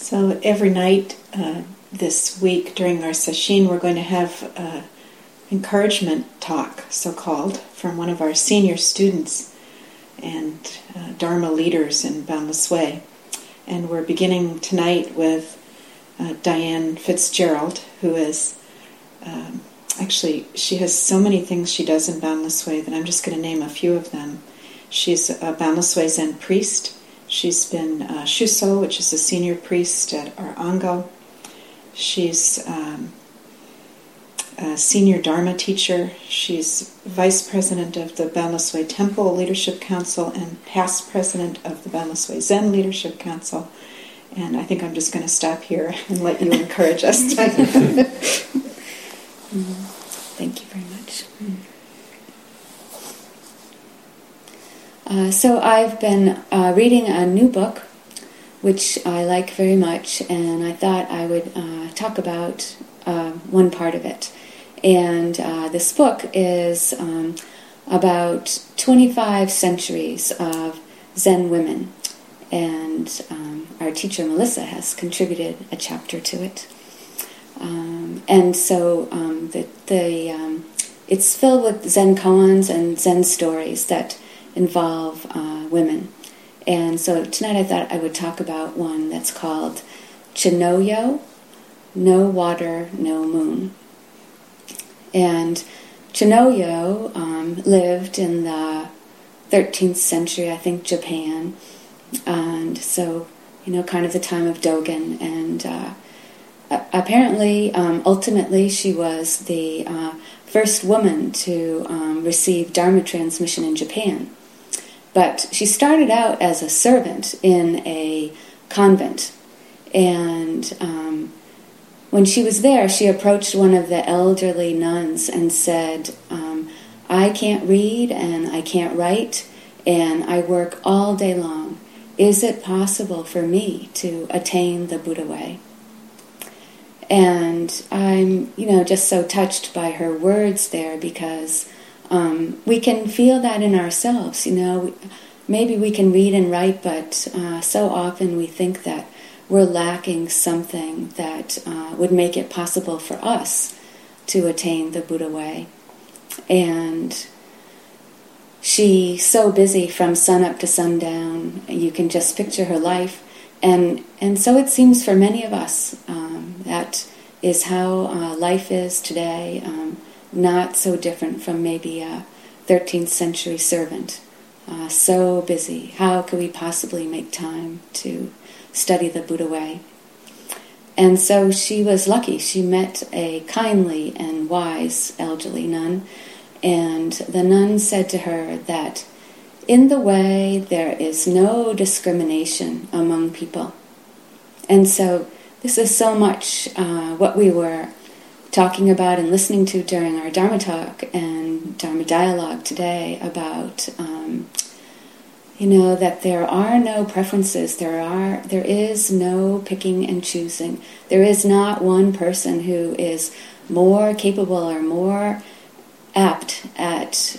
So every night this week during our session, we're going to have an encouragement talk, so-called, from one of our senior students and Dharma leaders in Boundless Way. And we're beginning tonight with Diane Fitzgerald, who is, actually, she has so many things she does in Boundless Way that I'm just going to name a few of them. She's a Boundless Way Zen priest. She's been Shuso, which is a senior priest at our Ango. She's a senior Dharma teacher. She's vice president of the Boundless Way Temple Leadership Council and past president of the Boundless Way Zen Leadership Council. And I think I'm just going to stop here and let you encourage us. Thank you very much. So I've been reading a new book, which I like very much, and I thought I would talk about one part of it. And this book is about 25 centuries of Zen women, and our teacher Melissa has contributed a chapter to it. And so it's filled with Zen koans and Zen stories that involve women. And so tonight I thought I would talk about one that's called Chinoyo, No Water, No Moon. And Chinoyo lived in the 13th century, I think, Japan. And so, kind of the time of Dogen. And apparently, ultimately, she was the first woman to receive Dharma transmission in Japan. But she started out as a servant in a convent. And when she was there, she approached one of the elderly nuns and said, I can't read and I can't write, and I work all day long. Is it possible for me to attain the Buddha way? And I'm, just so touched by her words there, because we can feel that in ourselves. Maybe we can read and write, but so often we think that we're lacking something that would make it possible for us to attain the Buddha way. And she's so busy from sun up to sundown, you can just picture her life. And so it seems for many of us that is how life is today, not so different from maybe a 13th century servant. So busy. How could we possibly make time to study the Buddha way? And so she was lucky. She met a kindly and wise elderly nun, and the nun said to her that in the way there is no discrimination among people. And so this is so much what we were talking about and listening to during our Dharma talk and Dharma dialogue today about that there are no preferences, there is no picking and choosing. There is not one person who is more capable or more apt at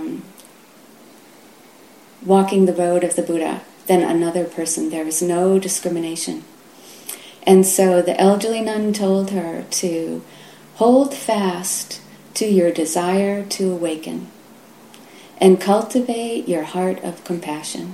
walking the road of the Buddha than another person. There is no discrimination. And so the elderly nun told her to hold fast to your desire to awaken and cultivate your heart of compassion.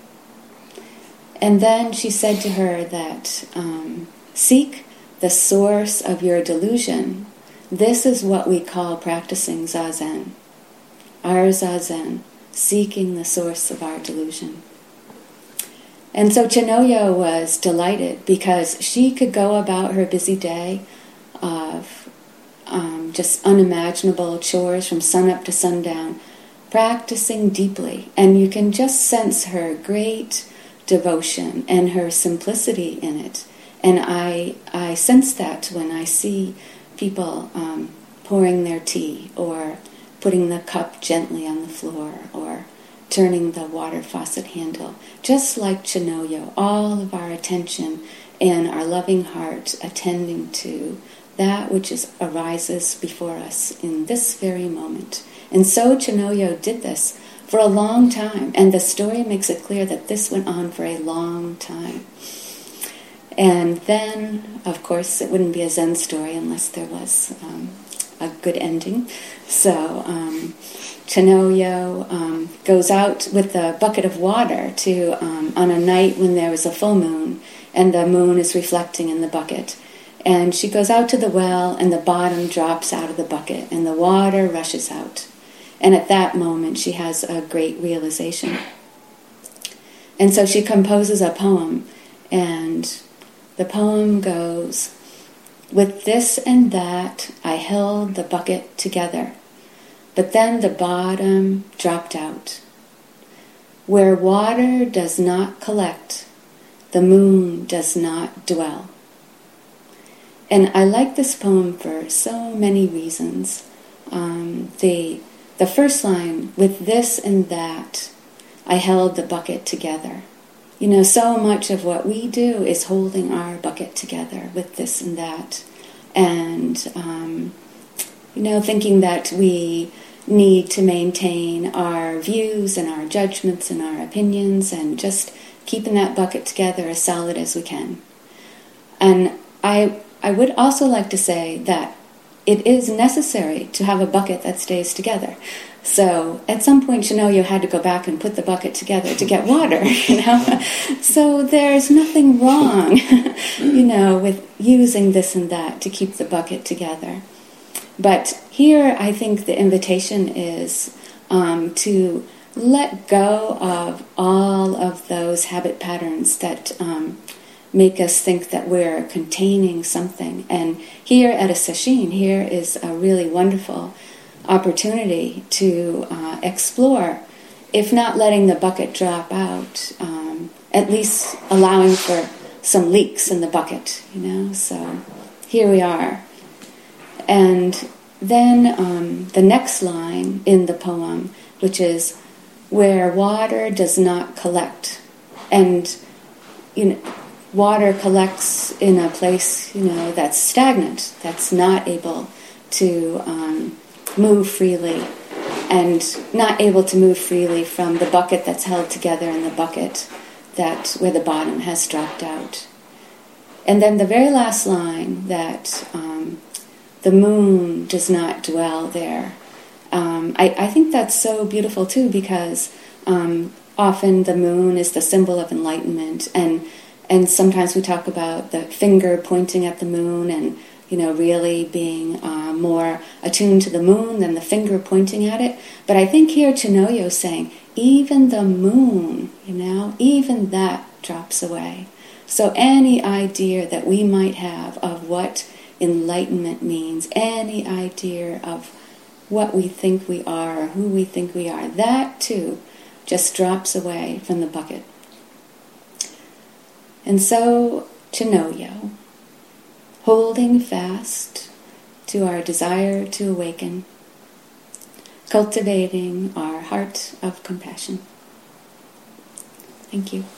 And then she said to her that seek the source of your delusion. This is what we call practicing Zazen. Our Zazen, seeking the source of our delusion. And so Chinoyo was delighted because she could go about her busy day of just unimaginable chores from sunup to sundown, practicing deeply. And you can just sense her great devotion and her simplicity in it. And I sense that when I see people pouring their tea or putting the cup gently on the floor or turning the water faucet handle. Just like Chinoyo, all of our attention and our loving heart attending to that which arises before us in this very moment. And so Chinoyo did this for a long time, and the story makes it clear that this went on for a long time. And then, of course, it wouldn't be a Zen story unless there was a good ending. So Chanoyo goes out with a bucket of water to on a night when there was a full moon, and the moon is reflecting in the bucket. And she goes out to the well, and the bottom drops out of the bucket, and the water rushes out. And at that moment, she has a great realization. And so she composes a poem, and the poem goes, "With this and that, I held the bucket together, but then the bottom dropped out. Where water does not collect, the moon does not dwell." And I like this poem for so many reasons. The first line, "With this and that, I held the bucket together." You know, so much of what we do is holding our bucket together with this and that. And, thinking that we need to maintain our views and our judgments and our opinions and just keeping that bucket together as solid as we can. And I would also like to say that it is necessary to have a bucket that stays together. So at some point, Chanoyo had to go back and put the bucket together to get water, So there's nothing wrong, with using this and that to keep the bucket together. But here, I think the invitation is to let go of all of those habit patterns that make us think that we're containing something. And here at a sesshin, here is a really wonderful opportunity to explore, if not letting the bucket drop out, at least allowing for some leaks in the bucket, So here we are. And then the next line in the poem, which is, "Where water does not collect." And, water collects in a place, that's stagnant, that's not able to move freely, and not able to move freely from the bucket that's held together in the bucket where the bottom has dropped out. And then the very last line, that the moon does not dwell there. I think that's so beautiful too, because often the moon is the symbol of enlightenment, and sometimes we talk about the finger pointing at the moon and really being more attuned to the moon than the finger pointing at it. But I think here Chanoyo is saying, even the moon, even that drops away. So any idea that we might have of what enlightenment means, any idea of what we think we are or who we think we are, that too just drops away from the bucket. And so Chanoyo, holding fast to our desire to awaken, cultivating our heart of compassion. Thank you.